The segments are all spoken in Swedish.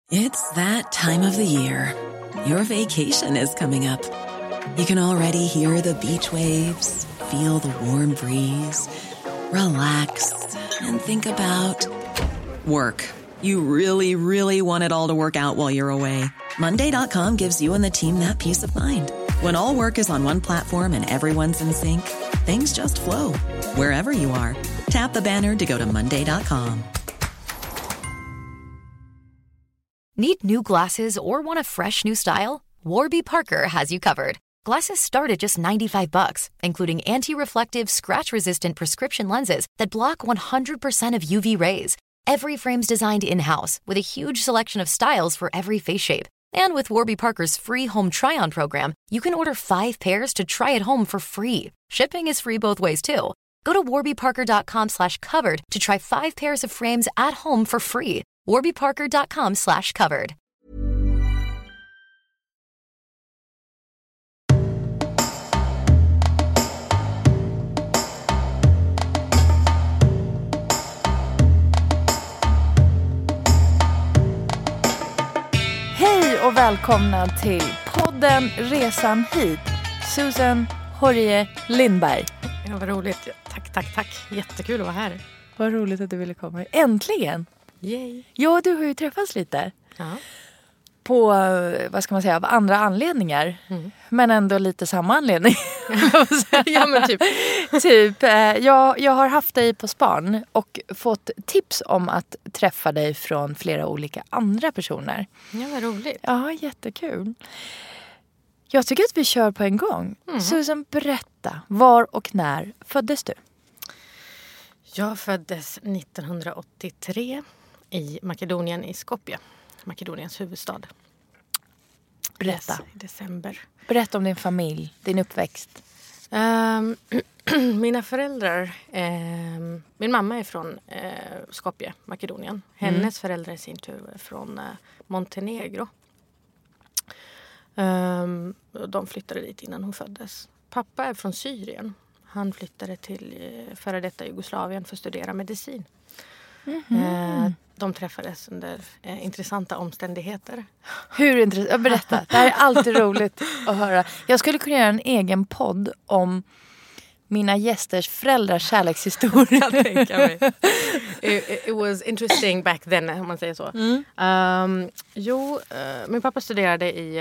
It's that time of the year. Your vacation is coming up. You can already hear the beach waves, feel the warm breeze, relax, and think about work. You really, really want it all to work out while you're away. Monday.com gives you and the team that peace of mind. When all work is on one platform and everyone's in sync, things just flow. Wherever you are, tap the banner to go to Monday.com. Need new glasses or want a fresh new style? Warby Parker has you covered. Glasses start at just $95, including anti-reflective, scratch-resistant prescription lenses that block 100% of UV rays. Every frame's designed in-house with a huge selection of styles for every face shape. And with Warby Parker's free home try-on program, you can order 5 pairs to try at home for free. Shipping is free both ways, too. Go to warbyparker.com/covered to try 5 pairs of frames at home for free. warbyparker.com/covered. Hej och välkomna till podden Resan hit. Susan Horje Lindberg. Ja, vad roligt. Tack. Jättekul att vara här. Vad roligt att du ville komma. Äntligen! Yay. Ja, du har ju träffats lite. Ja. På, vad ska man säga, av andra anledningar. Mm. Men ändå lite samma anledning. Ja, men typ. Jag har haft dig på span och fått tips om att träffa dig från flera olika andra personer. Ja, vad roligt. Ja, jättekul. Jag tycker att vi kör på en gång. Susan, berätta. Var och när föddes du? Jag föddes 1983 i Makedonien i Skopje. Makedoniens huvudstad. Berätta. I december. Berätta om din familj, din uppväxt. Mina föräldrar... min mamma är från Skopje, Makedonien. Hennes föräldrar i sin tur är från Montenegro. De flyttade dit innan hon föddes. Pappa är från Syrien. Han flyttade till före detta Jugoslavien för att studera medicin. De träffades under intressanta omständigheter. Hur intressant? Berätta. Det här är alltid roligt att höra. Jag skulle kunna göra en egen podd om mina gästers föräldrars kärlekshistoria. Jag tänker mig. It was interesting back then, om man säger så. Min pappa studerade i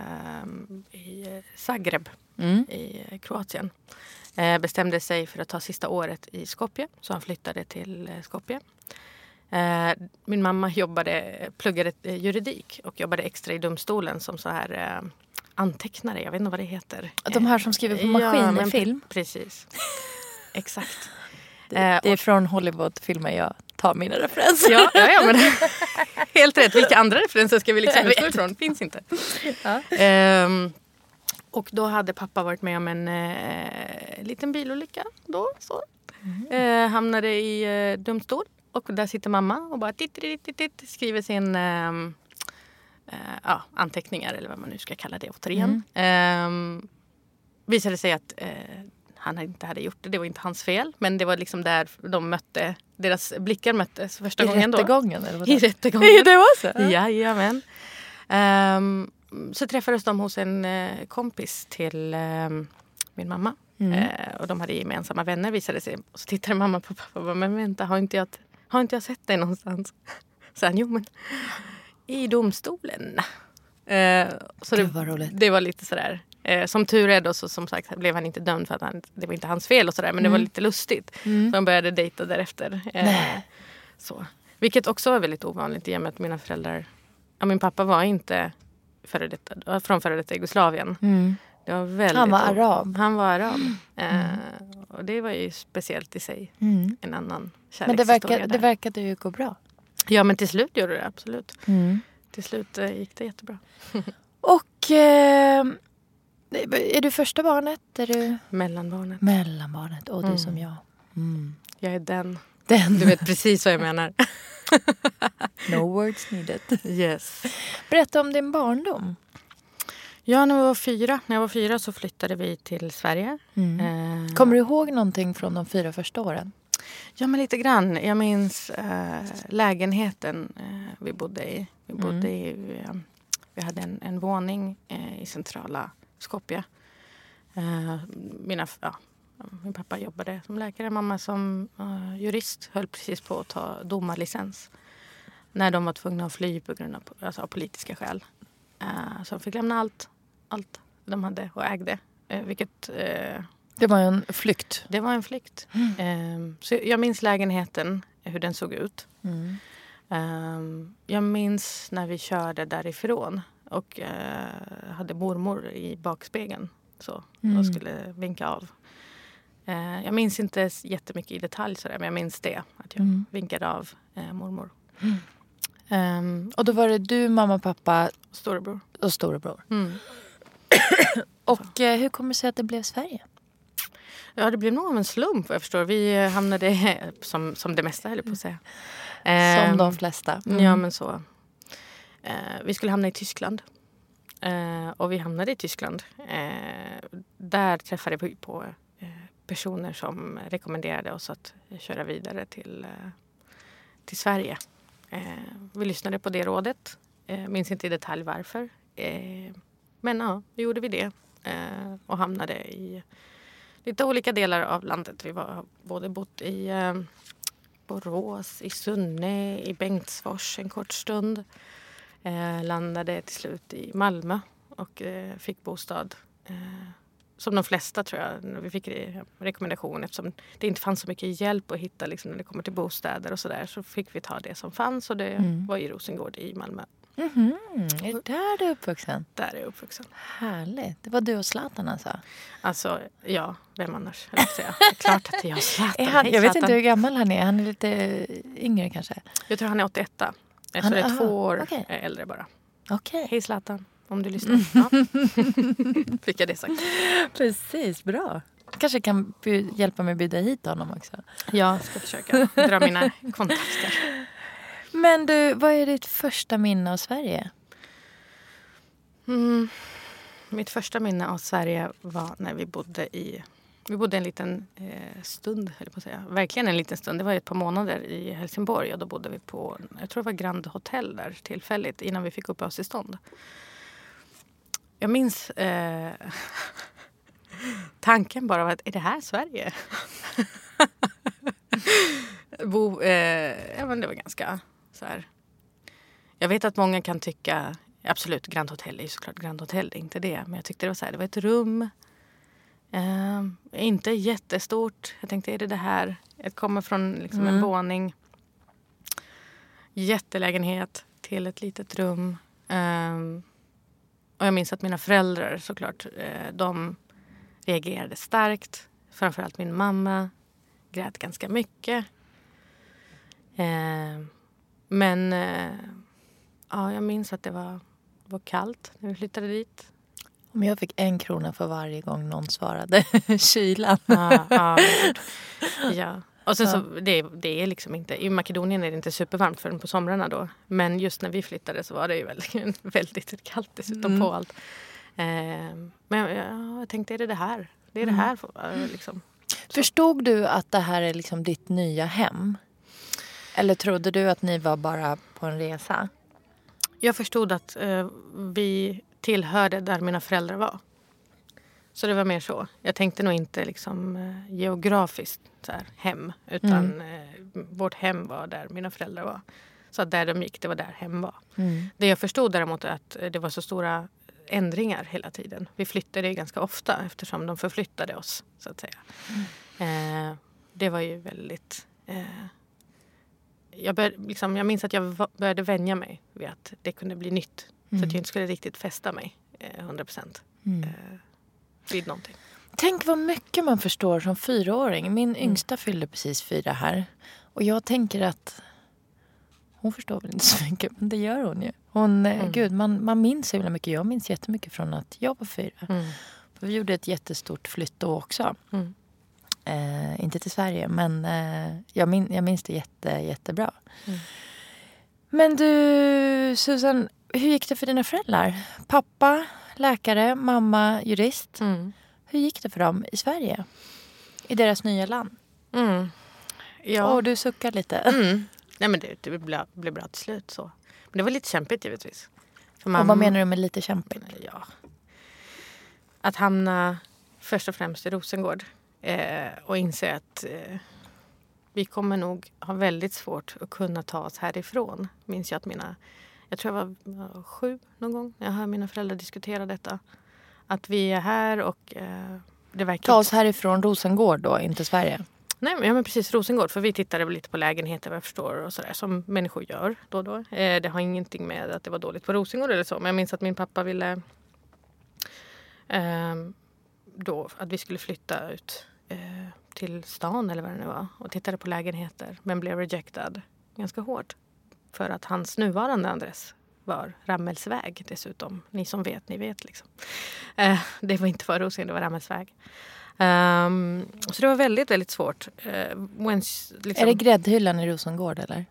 Zagreb i Kroatien. Bestämde sig för att ta sista året i Skopje, så han flyttade till Skopje. Min mamma pluggade juridik och jobbade extra i domstolen som så här antecknare, jag vet inte vad det heter. De här som skriver på maskin i film? Precis, exakt. Det är från Hollywood-filmer jag tar mina referenser. Ja, men helt rätt. Vilka andra referenser ska vi liksom utgå ifrån? Finns inte. Ja. Och då hade pappa varit med om en liten bilolycka då. Så. Hamnade i domstol. Och där sitter mamma och bara skriver sin anteckningar, eller vad man nu ska kalla det återigen. Visade sig att han inte hade gjort det. Det var inte hans fel. Men det var liksom där deras blickar möttes första gången då. I rättegången? Eller vad I rättegången. Det var så? Jajamän. Så träffades de hos en kompis till min mamma. Och de hade gemensamma vänner, visade sig. Och så tittade mamma på pappa och bara, men vänta, har inte jag sett dig någonstans? Så han, jo men i domstolen. Så det var roligt. Det var lite sådär. Som tur är då, så som sagt blev han inte dömd för att det var inte hans fel och sådär. Men det var lite lustigt. Så han började dejta därefter. Så. Vilket också var väldigt ovanligt i och med att mina föräldrar... Ja, min pappa var inte från före detta Jugoslavien. Det var väldigt han var arab. Han var arab. Och det var ju speciellt i sig. En annan kärlekshistoria. Men det verkade ju gå bra. Ja, men till slut gjorde det absolut. Till slut gick det jättebra. Och är du första barnet? Är du... Mellanbarnet. Mellanbarnet. Och du som jag. Jag är den. Du vet precis vad jag menar. No words needed. Yes. Berätta om din barndom. Ja, när jag var fyra så flyttade vi till Sverige. Kommer du ihåg någonting från de 4 första åren? Ja, men lite grann. Jag minns lägenheten vi bodde i. Vi hade en våning i centrala Skopje. Min pappa jobbade som läkare, mamma som jurist, höll precis på att ta domarlicens. När de var tvungna att fly på grund av politiska skäl. Så de fick lämna allt de hade och ägde. Det var en flykt. Det var en flykt. Så jag minns lägenheten, hur den såg ut. Jag minns när vi körde därifrån och hade mormor i bakspegeln och skulle vinka av. Jag minns inte jättemycket i detalj sådär, men jag minns det, att jag vinkade av mormor. Och då var det du, mamma, pappa och storebror. Och hur kommer det sig att det blev Sverige? Ja, det blev nog av en slump, jag förstår. Vi hamnade som det mesta, höll jag på att säga. Som de flesta. Ja, men så. Vi skulle hamna i Tyskland. Och vi hamnade i Tyskland. Där träffade vi på personer som rekommenderade oss att köra vidare till Sverige. Vi lyssnade på det rådet. Minns inte i detalj varför. Men ja, vi gjorde det. Och hamnade i lite olika delar av landet. Vi var både bott i Borås, i Sunne, i Bengtsfors en kort stund. Landade till slut i Malmö och fick bostad. Som de flesta, tror jag. Vi fick rekommendation eftersom det inte fanns så mycket hjälp att hitta när det kommer till bostäder och sådär. Så fick vi ta det som fanns och det var i Rosengård i Malmö. Är det där du är uppvuxen? Där är jag uppvuxen. Härligt. Det var du och Zlatan alltså? Alltså, ja. Vem annars? Det är klart att jag och Zlatan. Jag vet inte hur gammal han är. Han är lite yngre kanske. Jag tror han är 81. Så det är 2 år äldre bara. Okay. Hej Zlatan, om du lyssnar. Ja. Fick jag det sagt. Precis, bra. Kanske kan hjälpa mig att bjuda hit honom också. Jag ska försöka dra mina kontakter. Men du, vad är ditt första minne av Sverige? Mitt första minne av Sverige var när vi bodde en liten stund, höll jag på att säga. Verkligen en liten stund. Det var ett par månader i Helsingborg och då bodde vi på, jag tror det var Grand Hotel där tillfälligt innan vi fick uppehållstillstånd. Jag minns tanken bara var att, är det här Sverige? Men det var ganska så här. Jag vet att många kan tycka, absolut, Grand Hotel är ju såklart Grand Hotel, det är inte det. Men jag tyckte det var så här, det var ett rum. Inte jättestort. Jag tänkte, är det här? Jag kommer från en våning. Jättelägenhet till ett litet rum. Och jag minns att mina föräldrar såklart, de reagerade starkt. Framförallt min mamma grät ganska mycket. Men jag minns att det var kallt när vi flyttade dit. Om jag fick 1 krona för varje gång någon svarade kylan. Ja. Och sen så, det är inte, i Makedonien är det inte supervarmt förrän på somrarna då. Men just när vi flyttade så var det ju väldigt kallt dessutom på allt. Men jag tänkte, är det här? Det är det här liksom. Förstod du att det här är ditt nya hem? Eller trodde du att ni var bara på en resa? Jag förstod att vi tillhörde där mina föräldrar var. Så det var mer så. Jag tänkte nog inte geografiskt så här, hem. Utan vårt hem var där mina föräldrar var. Så att där de gick, det var där hem var. Det jag förstod däremot är att det var så stora ändringar hela tiden. Vi flyttade ganska ofta eftersom de förflyttade oss, så att säga. Det var ju väldigt... Jag minns att jag började vänja mig vid att det kunde bli nytt. Så att jag inte skulle riktigt fästa mig 100% vid någonting. Tänk vad mycket man förstår som 4-åring. Min yngsta fyllde precis 4 här. Och jag tänker att hon förstår väl inte så mycket, men det gör hon ju. Gud, man minns så himla mycket. Jag minns jättemycket från att jag var 4. För vi gjorde ett jättestort flytt då också. Inte till Sverige, men jag minns det jättebra. Men du, Susan, hur gick det för dina föräldrar? Pappa, läkare, mamma, jurist. Hur gick det för dem i Sverige? I deras nya land? Ja. Och du suckar lite. Nej, men det blev bra till slut. Så. Men det var lite kämpigt givetvis. Och vad menar du med lite kämpigt? Ja. Att hamna först och främst i Rosengård. Och inse att vi kommer nog ha väldigt svårt att kunna ta oss härifrån. Minns jag att jag tror jag var 7 någon gång när jag hör mina föräldrar diskutera detta. Att vi är här och det verkar... Ta oss härifrån Rosengård då, inte Sverige? Nej, men precis Rosengård. För vi tittade väl lite på lägenheter vad jag förstår och sådär. Som människor gör då och då. Det har ingenting med att det var dåligt på Rosengård eller så. Men jag minns att min pappa ville då att vi skulle flytta ut till stan eller vad det nu var. Och tittade på lägenheter. Men blev rejectad ganska hårt. För att hans nuvarande adress var Rammelsväg dessutom. Ni som vet, ni vet liksom. Det var inte för Rosengård, det var Rammelsväg. Så det var väldigt, väldigt svårt. Liksom... Är det gräddhyllan i Rosengård eller?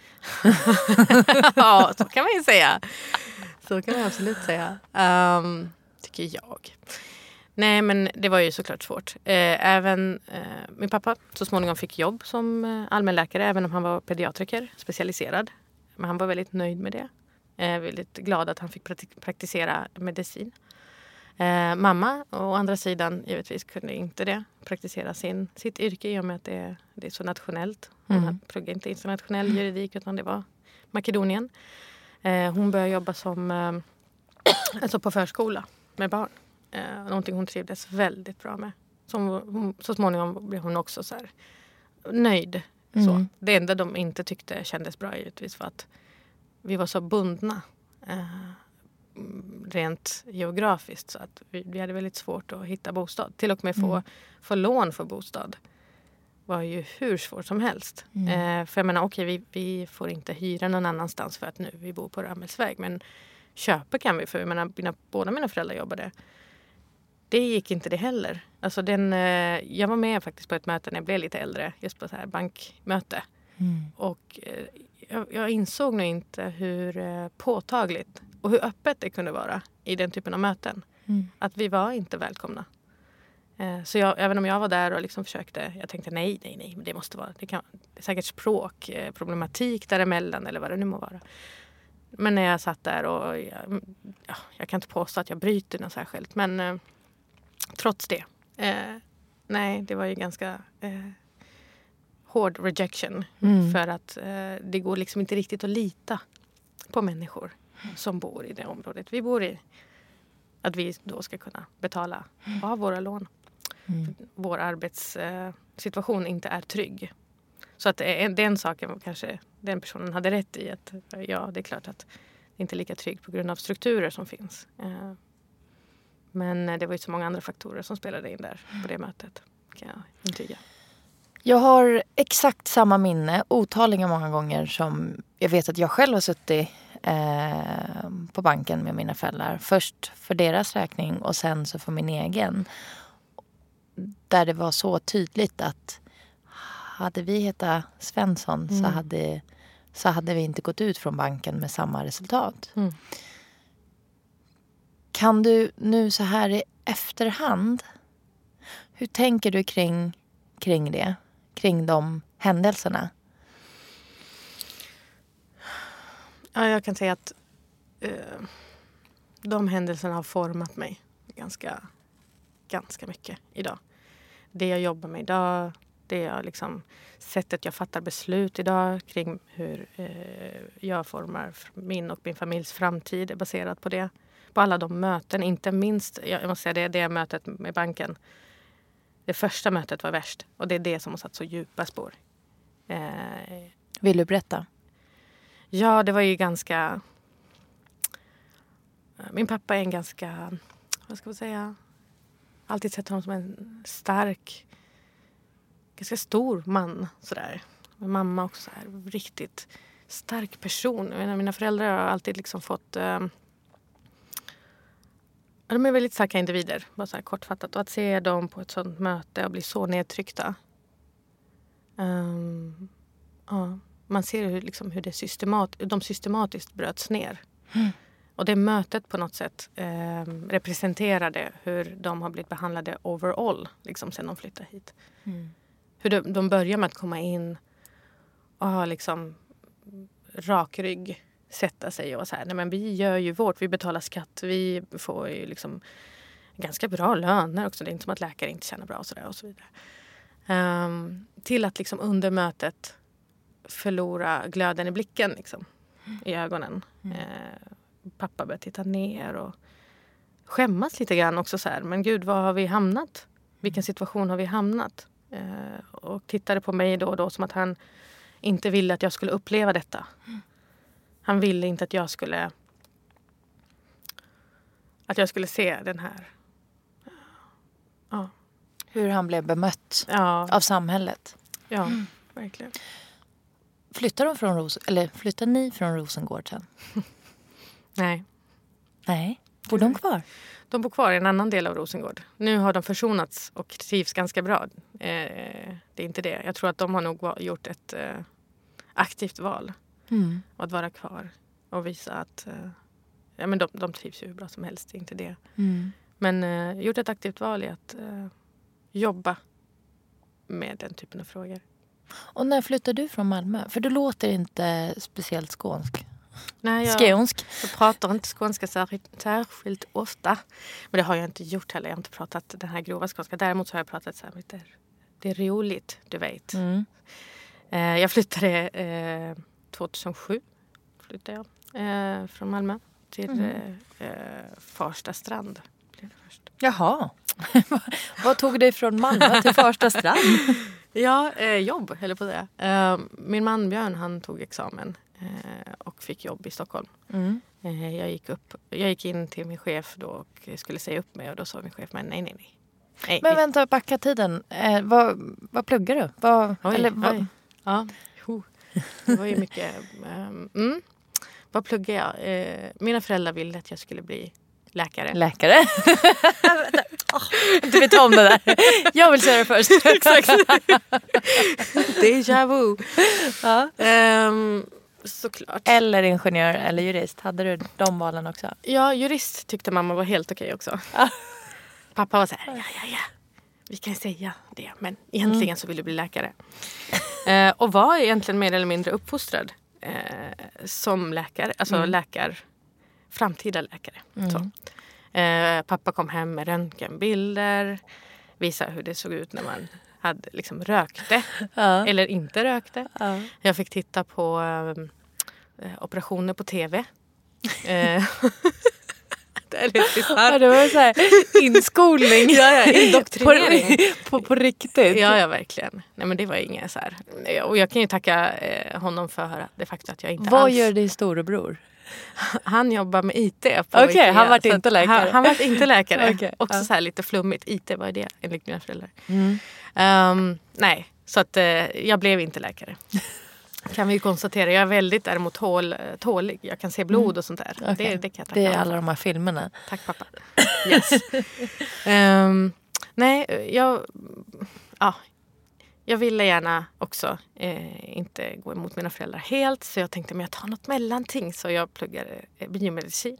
Ja, så kan man ju säga. Så kan man absolut säga. Tycker jag. Nej, men det var ju såklart svårt. Även min pappa så småningom fick jobb som allmänläkare. Även om han var pediatriker, specialiserad. Men han var väldigt nöjd med det. Väldigt glad att han fick praktisera medicin. Mamma å andra sidan givetvis kunde inte det. Praktisera sitt yrke i och med att det är så nationellt. Hon pluggade inte internationell juridik utan det var Makedonien. Hon började jobba som alltså på förskola med barn. Någonting hon trivdes väldigt bra med. Så småningom blev hon också så här nöjd. Så. Det enda de inte tyckte kändes bra givetvis var att vi var så bundna rent geografiskt så att vi hade väldigt svårt att hitta bostad. Till och med få lån för bostad var ju hur svårt som helst. För jag menar, okej, vi får inte hyra någon annanstans för att nu vi bor på Rammelsväg. Men köpa kan vi, för jag menar, båda mina föräldrar jobbade. Det gick inte det heller. Alltså jag var med faktiskt på ett möte när jag blev lite äldre. Just på så här bankmöte. Och jag insåg nog inte hur påtagligt och hur öppet det kunde vara i den typen av möten. Att vi var inte välkomna. Så även om jag var där och liksom försökte, jag tänkte nej, det måste vara, det är säkert språk, problematik däremellan eller vad det nu må vara. Men när jag satt där och jag kan inte påstå att jag bryter något särskilt, men trots det, nej, det var ju ganska hård rejection för att det går liksom inte riktigt att lita på människor som bor i det området vi bor i. Att vi då ska kunna betala av våra lån. Vår arbetssituation inte är trygg. Så att den saken kanske den personen hade rätt i. Att ja, det är klart att det inte är lika tryggt på grund av strukturer som finns. Men det var ju så många andra faktorer som spelade in där på det mötet. Kan jag intyga. Jag har exakt samma minne otaliga många gånger som jag vet att jag själv har suttit på banken med mina föräldrar. Först för deras räkning och sen så för min egen. Där det var så tydligt att hade vi hetat Svensson så hade vi inte gått ut från banken med samma resultat. Kan du nu så här i efterhand, hur tänker du kring det? Kring de händelserna? Ja, jag kan säga att de händelserna har format mig ganska mycket idag. Det jag jobbar med idag, sättet jag fattar beslut idag kring hur jag formar min och min familjs framtid är baserat på det. På alla de möten, inte minst, jag måste säga det mötet med banken. Det första mötet var värst och det är det som har satt så djupa spår. Vill du berätta? Ja, det var ju ganska... Min pappa är en ganska, vad ska man säga, alltid sett honom som en stark, ganska stor man. Sådär. Min mamma också så här, riktigt stark person. Jag menar, mina föräldrar har alltid liksom fått... de är väldigt starka individer, bara så här kortfattat. Och att se dem på ett sånt möte och bli så nedtryckta. Man ser hur de systematiskt bröts ner. Och det mötet på något sätt representerade hur de har blivit behandlade overall liksom, sen de flyttade hit. Hur de börjar med att komma in och ha liksom rak rygg. Sätta sig och så här, nej men vi gör ju vårt, vi betalar skatt, vi får ju liksom ganska bra löner också. Det är inte som att läkare inte tjänar bra och så vidare. Till att liksom under mötet förlora glöden i blicken liksom, i ögonen. Pappa börjar titta ner och skämmas lite grann också så här. Men gud, var har vi hamnat? Vilken situation har vi hamnat? Och tittade på mig då och då som att han inte ville att jag skulle uppleva detta. Han ville inte att jag skulle se den här. Ja. Hur han blev bemött av samhället. Ja, verkligen. Flyttar ni från Rosengård sen? Nej. Nej. Bor de kvar? De bor kvar i en annan del av Rosengård. Nu har de försonats och trivs ganska bra. Det är inte det. Jag tror att de har nog gjort ett aktivt val. Och att vara kvar. Och visa att men de trivs ju hur bra som helst. Det är inte det. Men gjort ett aktivt val i att jobba med den typen av frågor. Och när flyttade du från Malmö? För du låter inte speciellt skånsk. Nej, jag pratar inte skånska särskilt ofta. Men det har jag inte gjort heller. Jag har inte pratat den här grova skånska. Däremot så har jag pratat så här lite. Det är roligt, du vet. Jag flyttade 2007. Flyttade jag från Malmö till Farsta strand. Blev det först. Jaha. Vad tog dig från Malmö till Farsta strand? Ja, jobb eller på det. Min man Björn, han tog examen och fick jobb i Stockholm. Jag gick in till min chef då och skulle säga upp mig och då sa min chef, men nej. Men vänta, backa tiden. Vad pluggar du? Oj. Ja, det var ju mycket. Vad pluggar jag? Mina föräldrar ville att jag skulle bli läkare. Läkare? Du vet om det där. Jag vill säga det först. Exakt. Déjà vu. Ja. Såklart. Eller ingenjör eller jurist. Hade du de valen också? Ja, jurist tyckte mamma var helt okej också. Pappa var så här, ja. Vi kan säga det. Men egentligen så vill du bli läkare. Och var egentligen mer eller mindre uppfostrad som läkare. Alltså framtida läkare. Så. Pappa kom hem med röntgenbilder. Visade hur det såg ut när man hade liksom rökte. Eller inte rökte. Jag fick titta på operationer på tv. Det var så här inskolning. Indoktrinering. På riktigt. Ja, verkligen. Nej, men det var inget så här. Och jag kan ju tacka honom för det faktum att jag inte Vad gör din storebror? Han jobbar med IT. Okej, han var inte läkare. Han var inte läkare. Okay. Också så här lite flummigt. IT var det enligt mina föräldrar. Nej, så att jag blev inte läkare. Kan vi ju konstatera. Jag är väldigt däremot tålig. Jag kan se blod och sånt där. Okay. Det kan jag tacka. Det är alla de här filmerna. Tack pappa. Yes. Nej, jag ville gärna också inte gå emot mina föräldrar helt. Så jag tänkte, men jag tar något mellanting. Så jag pluggade biomedicin.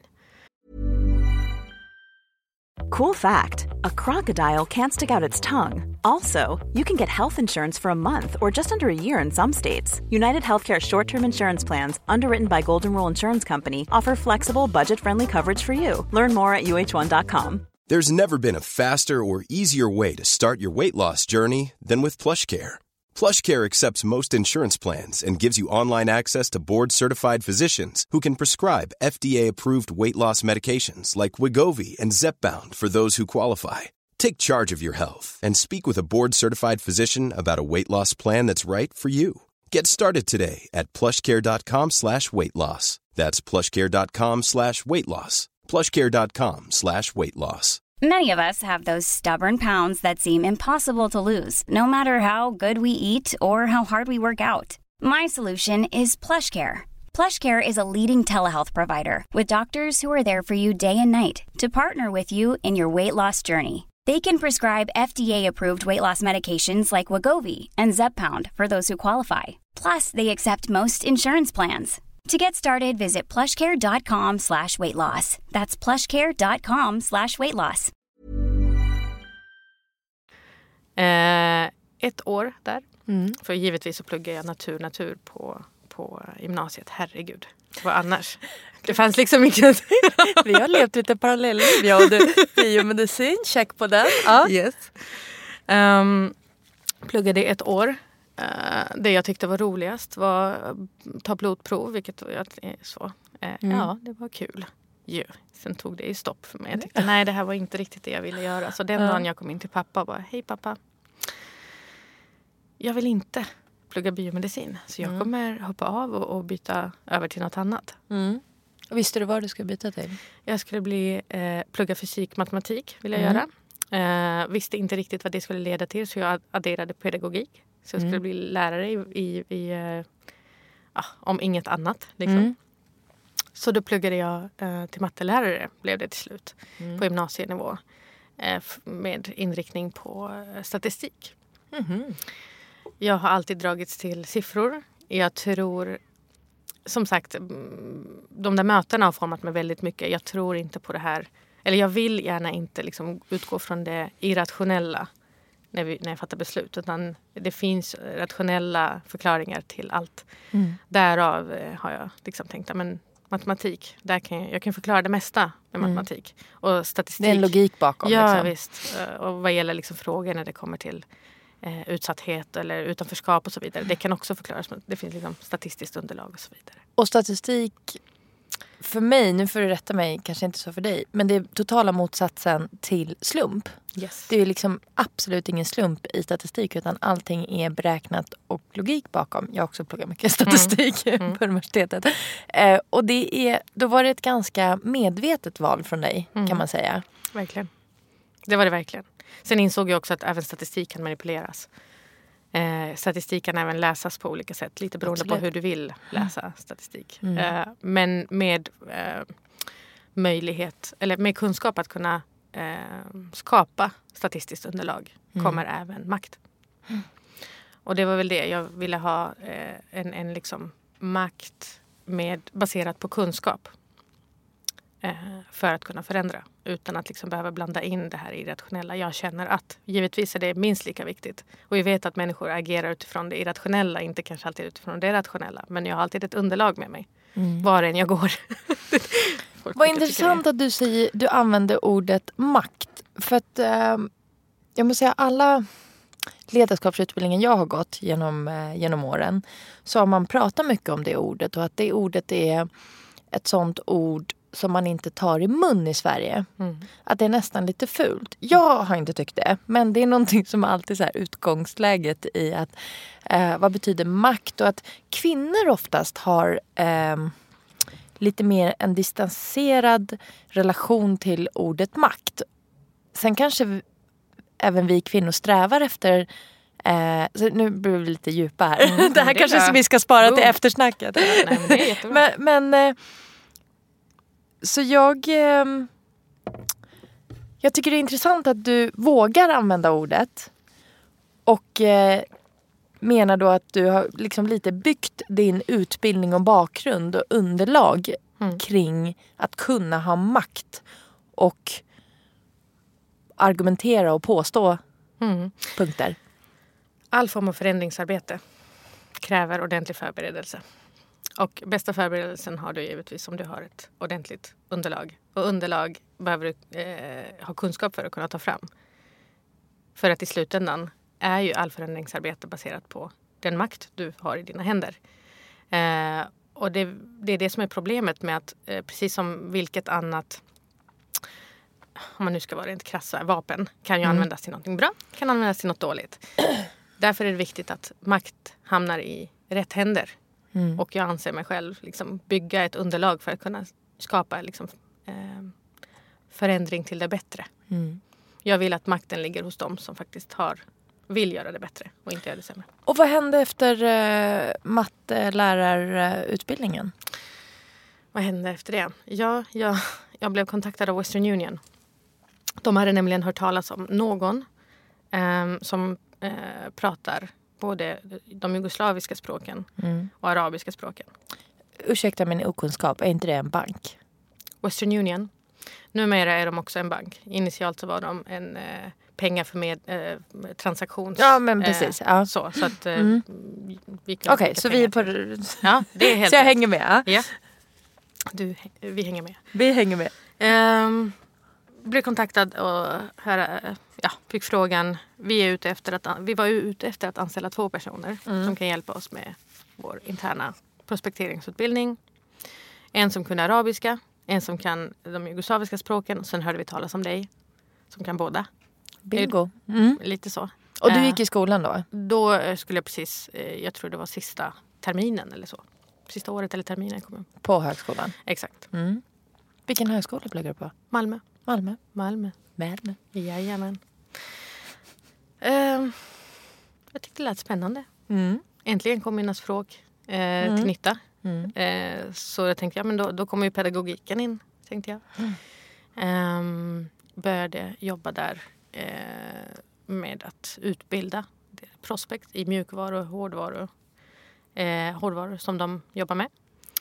Cool fact, a crocodile can't stick out its tongue. Also, you can get health insurance for a month or just under a year in some states. United Healthcare short-term insurance plans, underwritten by Golden Rule Insurance Company, offer flexible, budget-friendly coverage for you. Learn more at uh1.com. There's never been a faster or easier way to start your weight loss journey than with PlushCare. PlushCare accepts most insurance plans and gives you online access to board-certified physicians who can prescribe FDA-approved weight loss medications like Wegovy and Zepbound for those who qualify. Take charge of your health and speak with a board-certified physician about a weight loss plan that's right for you. Get started today at plushcare.com/weightloss. That's plushcare.com/weightloss. plushcare.com/weightloss. Many of us have those stubborn pounds that seem impossible to lose, no matter how good we eat or how hard we work out. My solution is PlushCare. PlushCare is a leading telehealth provider with doctors who are there for you day and night to partner with you in your weight loss journey. They can prescribe FDA-approved weight loss medications like Wegovy and Zepbound for those who qualify. Plus, they accept most insurance plans. To get started, visit plushcare.com/weightloss. That's plushcare.com/weightloss. 1 år där. För givetvis så pluggade jag natur på gymnasiet. Herregud. Vad annars? Det fanns liksom inget. Vi har levt lite parallellliv. Jag och du. Biomedicin, check på den. Ja. Yes. Pluggade 1 år. Det jag tyckte var roligast var att ta blodprov, vilket är så. Ja, det var kul. Sen tog det ju stopp för mig. Jag tyckte nej, det här var inte riktigt det jag ville göra. Så den dagen jag kom in till pappa och bara, hej pappa. Jag vill inte plugga biomedicin. Så jag kommer hoppa av och byta över till något annat. Och visste du vad du skulle byta till? Jag skulle plugga fysik, matematik vill jag göra. Visste inte riktigt vad det skulle leda till. Så jag adderade pedagogik. Så jag skulle bli lärare om inget annat. Liksom. Så då pluggade jag till mattelärare, blev det till slut. På gymnasienivå. Med inriktning på statistik. Jag har alltid dragits till siffror. Jag tror, som sagt, de där mötena har format mig väldigt mycket. Jag tror inte på det här. Eller jag vill gärna inte liksom utgå från det irrationella när jag fattar beslut. Utan det finns rationella förklaringar till allt. Därav har jag liksom tänkt, men matematik, jag kan förklara det mesta med matematik. Och statistik. Det är en logik bakom. Ja, liksom. Visst. Och vad gäller liksom frågor när det kommer till utsatthet eller utanförskap och så vidare. Det kan också förklaras. Det finns liksom statistiskt underlag och så vidare. Och statistik, för mig, nu får du rätta mig, kanske inte så för dig, men det är totala motsatsen till slump. Yes. Det är liksom absolut ingen slump i statistik, utan allting är beräknat och logik bakom. Jag har också pluggat mycket statistik på universitetet. Och då var det ett ganska medvetet val från dig, kan man säga. Verkligen. Det var det verkligen. Sen insåg jag också att även statistik kan manipuleras. Statistik kan även läsas på olika sätt. Lite beroende på hur du vill läsa statistik. Men med möjlighet, eller med kunskap att kunna skapa statistiskt underlag kommer även makt. Och det var väl det. Jag ville ha en liksom makt baserat på kunskap. För att kunna förändra. Utan att liksom behöva blanda in det här irrationella. Jag känner att givetvis är det minst lika viktigt. Och vi vet att människor agerar utifrån det irrationella. Inte kanske alltid utifrån det rationella. Men jag har alltid ett underlag med mig. Var än jag går. Vad intressant att du använder ordet makt. För att jag måste säga, alla ledarskapsutbildningen jag har gått genom åren, så har man pratat mycket om det ordet. Och att det ordet är ett sånt ord som man inte tar i mun i Sverige. Att det är nästan lite fult. Jag har inte tyckt det. Men det är någonting som alltid så här utgångsläget i att vad betyder makt? Och att kvinnor oftast har lite mer en distanserad relation till ordet makt. Sen kanske även vi kvinnor strävar efter så nu blir vi lite djupa här. Det här kanske vi ska spara till eftersnacket. Nej, men det är jättebra. Men så jag tycker det är intressant att du vågar använda ordet. Och menar då att du har liksom lite byggt din utbildning och bakgrund och underlag kring att kunna ha makt och argumentera och påstå punkter. All form av förändringsarbete kräver ordentlig förberedelse. Och bästa förberedelsen har du givetvis om du har ett ordentligt underlag. Och underlag behöver du ha kunskap för att kunna ta fram. För att i slutändan är ju all förändringsarbete baserat på den makt du har i dina händer. Och det är det som är problemet med att precis som vilket annat, om man nu ska vara rent krassa, vapen kan ju användas till någonting bra, kan användas till något dåligt. Därför är det viktigt att makt hamnar i rätt händer. Och jag anser mig själv liksom bygga ett underlag för att kunna skapa liksom, förändring till det bättre. Jag vill att makten ligger hos dem som faktiskt vill göra det bättre och inte göra det sämre. Och vad hände efter mattelärarutbildningen? Vad hände efter det? Jag blev kontaktad av Western Union. De hade nämligen hört talas om någon som pratar både de jugoslaviska språken och arabiska språken. Ursäkta min okunskap, är inte det en bank? Western Union. Numera är de också en bank. Initialt så var de en pengar för transaktions... Ja, men precis. Ja. Så att Okej, så vi är på... Ja, det är helt så jag rätt. hänger med. Ja. Vi hänger med. Vi hänger med. Blev kontaktad och fick frågan. Vi var ute efter att anställa 2 personer som kan hjälpa oss med vår interna prospekteringsutbildning. En som kunde arabiska, en som kan de jugoslaviska språken. Sen hörde vi talas om dig som kan båda. Bingo. Lite så. Och du gick i skolan då? Då skulle jag precis, jag tror det var sista terminen eller så. Sista året eller terminen kom jag. På högskolan? Exakt. Vilken högskola pluggar du på? Malmö. Malmö. Jajamän. Jag tyckte det lät spännande. Äntligen kom mina språk till nytta. Så jag tänkte, men då kommer ju pedagogiken in, tänkte jag. Började jobba där med att utbilda prospect i mjukvaror och hårdvaror som de jobbar med.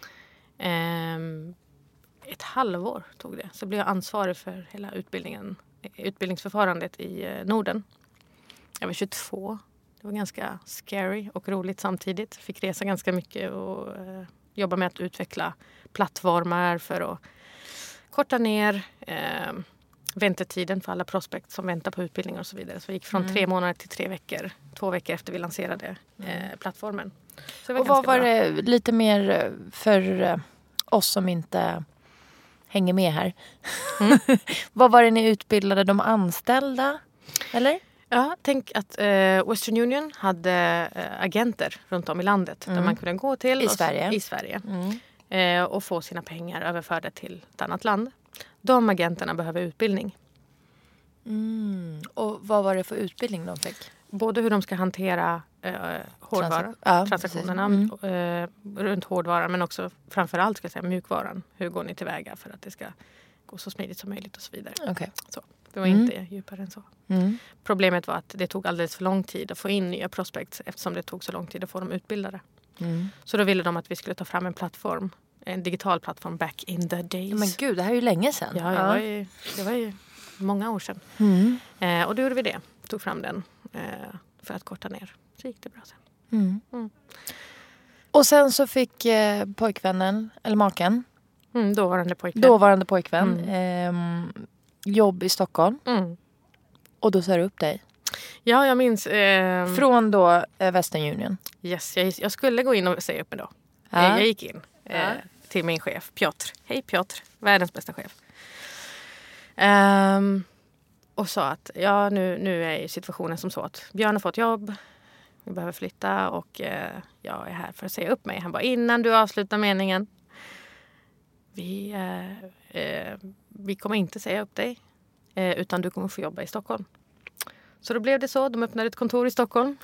Ett halvår tog det. Så blev jag ansvarig för hela utbildningsförfarandet i Norden. Jag var 22. Det var ganska scary och roligt samtidigt. Fick resa ganska mycket och jobba med att utveckla plattformar för att korta ner väntetiden för alla prospect som väntar på utbildningar och så vidare. Så vi gick från 3 månader till 3 veckor. 2 veckor efter vi lanserade plattformen. Så det var vad var bra. det lite mer för oss som inte hänger med här? Vad var det ni utbildade de anställda? Eller? Ja, tänk att Western Union hade agenter runt om i landet där man kunde gå till I Sverige. Och få sina pengar överförda till ett annat land. De agenterna behöver utbildning. Och vad var det för utbildning de fick? Både hur de ska hantera hårdvara, transaktionerna runt hårdvaran, men också framförallt ska jag säga mjukvaran. Hur går ni tillväga för att det ska gå så smidigt som möjligt och så vidare. Okay. Så, det var inte djupare än så. Problemet var att det tog alldeles för lång tid att få in nya prospects eftersom det tog så lång tid att få dem utbildade. Så då ville de att vi skulle ta fram en plattform, en digital plattform back in the days. Men gud, det här är ju länge sedan. Ja, det var ju många år sedan. Och då gjorde vi det. Tog fram den för att korta ner. Så gick det bra sen. Och sen så fick pojkvännen, eller maken, dåvarande pojkvän, jobb i Stockholm. Och då sa du upp dig. Ja, jag minns. Från då Western Union. Yes, jag skulle gå in och säga upp mig då. Jag gick in till min chef, Piotr. Hej Piotr, världens bästa chef. Och sa att nu är situationen som så att Björn har fått jobb. Vi behöver flytta och jag är här för att säga upp mig. Han bara, innan du avslutar meningen. Vi kommer inte säga upp dig. Utan du kommer få jobba i Stockholm. Så då blev det så. De öppnade ett kontor i Stockholm.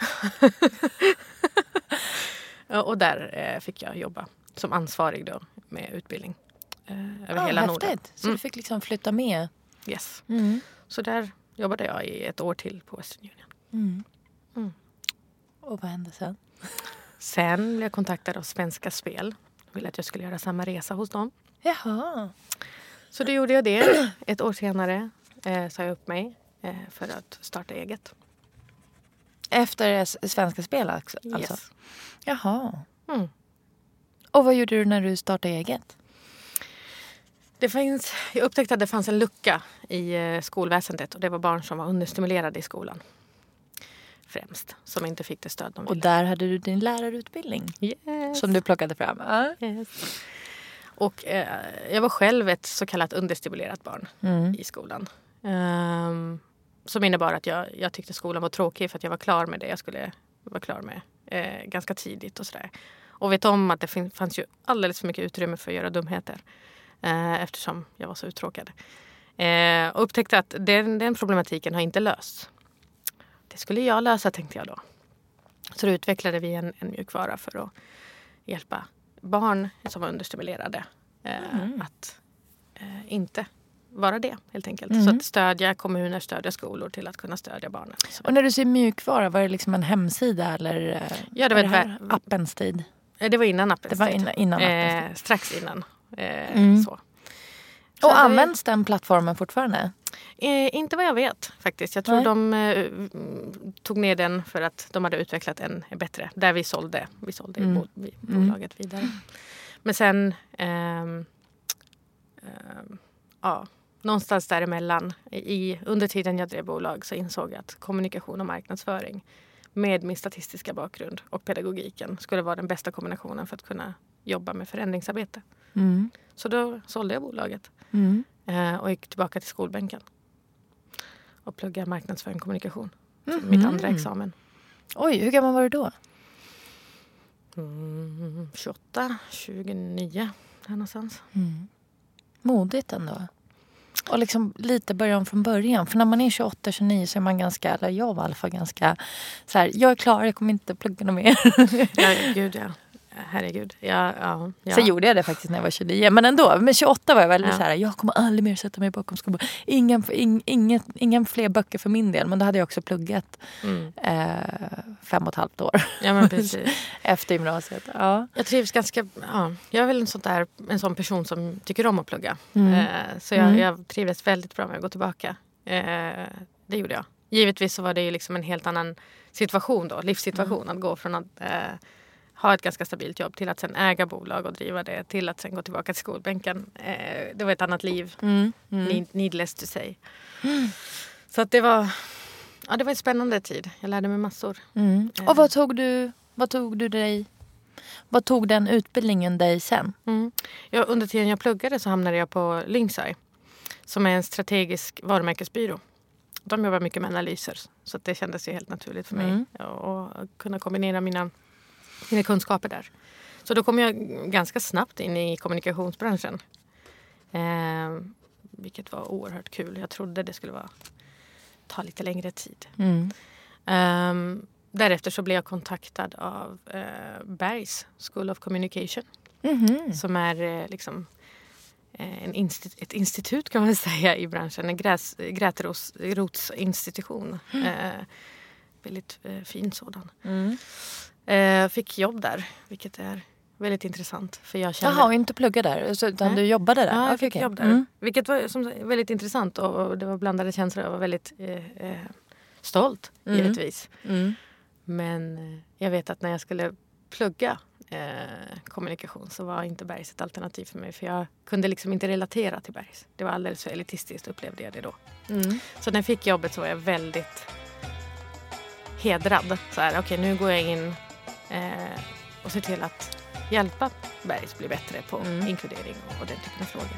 Och där fick jag jobba som ansvarig då med utbildning. Över hela Norden. Så du fick liksom flytta med. Yes. Så där jobbade jag i 1 år till på Western Union. Och vad hände sen? Sen blev jag kontaktad av Svenska Spel. De ville att jag skulle göra samma resa hos dem. Jaha. Så då gjorde jag det. 1 år senare sa jag upp mig för att starta eget. Efter Svenska Spel alltså? Yes. Jaha. Och vad gjorde du när du startade eget? Jag upptäckte att det fanns en lucka i skolväsendet. Och det var barn som var understimulerade i skolan. Främst. Som inte fick det stöd de ville. Och där hade du din lärarutbildning. Yes. Som du plockade fram. Yes. Och jag var själv ett så kallat understimulerat barn i skolan. Som innebar att jag tyckte skolan var tråkig för att jag var klar med det jag skulle vara klar med ganska tidigt och sådär. Och vet om att det fanns ju alldeles för mycket utrymme för att göra dumheter eftersom jag var så uttråkad. Och upptäckte att den problematiken har inte lösts. Det skulle jag lösa, tänkte jag då. Så då utvecklade vi en mjukvara för att hjälpa barn som var understimulerade att inte vara det, helt enkelt. Så att stödja kommuner, stödja skolor till att kunna stödja barnen. Och när du säger mjukvara, var det liksom en hemsida eller ja, det var appens tid? Det var innan appens tid. Det var innan appens tid. Strax innan. Så. Och används den plattformen fortfarande? Inte vad jag vet faktiskt. Jag tror de tog ner den för att de hade utvecklat en bättre. Där vi sålde bolaget vidare. Men sen någonstans däremellan under tiden jag drev bolag så insåg jag att kommunikation och marknadsföring med min statistiska bakgrund och pedagogiken skulle vara den bästa kombinationen för att kunna jobba med förändringsarbete. Så då sålde jag bolaget och gick tillbaka till skolbänken och pluggade marknadsföring och kommunikation. Mitt andra examen. Oj, hur gammal var du då? 28, 29 där någonstans. Modigt ändå. Och liksom lite början från början. För när man är 28-29 så är man ganska, eller jag var i alla fall ganska så här, jag är klar, jag kommer inte plugga något mer. Ja, gud ja. Herregud. Ja. Sen gjorde jag det faktiskt när jag var 29. Men ändå, med 28 var jag väldigt så här, jag kommer aldrig mer sätta mig bakom skolbordet. Ingen fler böcker för min del. Men då hade jag också pluggat 5,5 år. Ja, men precis. Efter gymnasiet. Ja. Jag trivs ganska, jag är väl en sån person som tycker om att plugga. Så jag trivdes väldigt bra med att gå tillbaka. Det gjorde jag. Givetvis så var det ju liksom en helt annan situation då, livssituation. Att gå från att ha ett ganska stabilt jobb till att sen äga bolag och driva det till att sen gå tillbaka till skolbänken. Det var ett annat liv. Needless to say. Så att det var en spännande tid. Jag lärde mig massor. Och vad tog den utbildningen dig sen? Under tiden jag pluggade så hamnade jag på Linksci, som är en strategisk varumärkesbyrå. De jobbar mycket med analyser, så att det kändes ju helt naturligt för mig att kunna kombinera mina kunskaper där. Så då kom jag ganska snabbt in i kommunikationsbranschen. Vilket var oerhört kul. Jag trodde det skulle ta lite längre tid. Därefter så blev jag kontaktad av Berghs School of Communication. Som är liksom ett institut kan man säga i branschen. En gräsrotsinstitution. Väldigt fin sådan. Fick jobb där, vilket är väldigt intressant. För jag kände... Jaha, inte plugga där, utan du jobbade där? Ja, jag fick jobb där. Vilket var väldigt intressant och det var blandade känslor. Jag var väldigt stolt, givetvis. Men jag vet att när jag skulle plugga kommunikation så var inte Berghs ett alternativ för mig. För jag kunde liksom inte relatera till Berghs. Det var alldeles för elitistiskt, upplevde jag det då. Så när jag fick jobbet så var jag väldigt hedrad. Så här, okej, nu går jag in och ser till att hjälpa Berghs bli bättre på inkludering och den typen av frågor.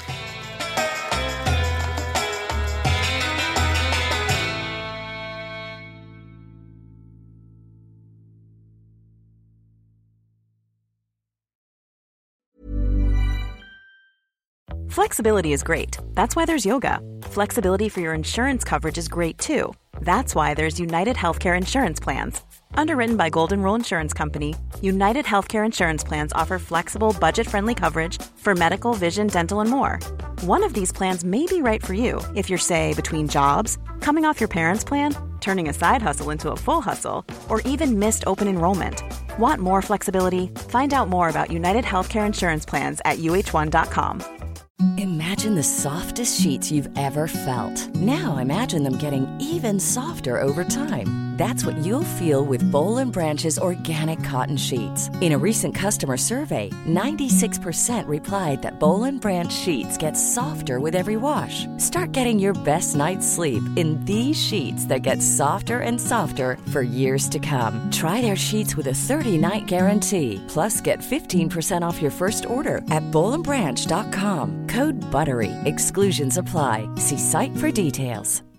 Flexibility is great. That's why there's yoga. Flexibility for your insurance coverage is great too. That's why there's United Healthcare Insurance Plans. Underwritten by Golden Rule Insurance Company, United Healthcare Insurance Plans offer flexible, budget-friendly coverage for medical, vision, dental, and more. One of these plans may be right for you if you're, say, between jobs, coming off your parents' plan, turning a side hustle into a full hustle, or even missed open enrollment. Want more flexibility? Find out more about United Healthcare Insurance Plans at uh1.com. Imagine the softest sheets you've ever felt. Now imagine them getting even softer over time. That's what you'll feel with Boll & Branch's organic cotton sheets. In a recent customer survey, 96% replied that Boll & Branch sheets get softer with every wash. Start getting your best night's sleep in these sheets that get softer and softer for years to come. Try their sheets with a 30-night guarantee. Plus, get 15% off your first order at bollandbranch.com. Code BUTTERY. Exclusions apply. See site for details.